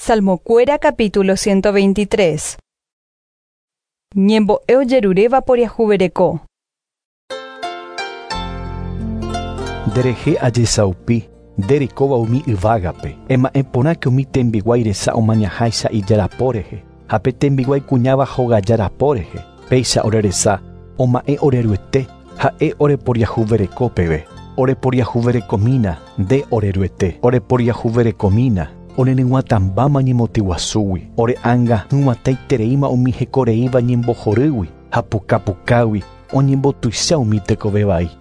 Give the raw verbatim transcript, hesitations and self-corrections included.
Salmocuera capítulo ciento veintitrés. Ñembo eo jerureva por yahuberekó. Dereje ajesaupi, derikova umi ivagape, ema empona que umi tembiguai resa omañahaisa y yaraporeje, hape tembiguai kuñava hoga yaraporeje, peisa oreresa, oma e oreruete, ha e ore por yahubereko peve, ore por yahuberekomina, de oreruete, ore por yahuberekomina. Ore nenguatambama ñemotiwasúgui, ore anga numaitaitereíma umi hekoreíva ñembohorýgui, ha pukapukágui oñembotuicha umi tekovevai.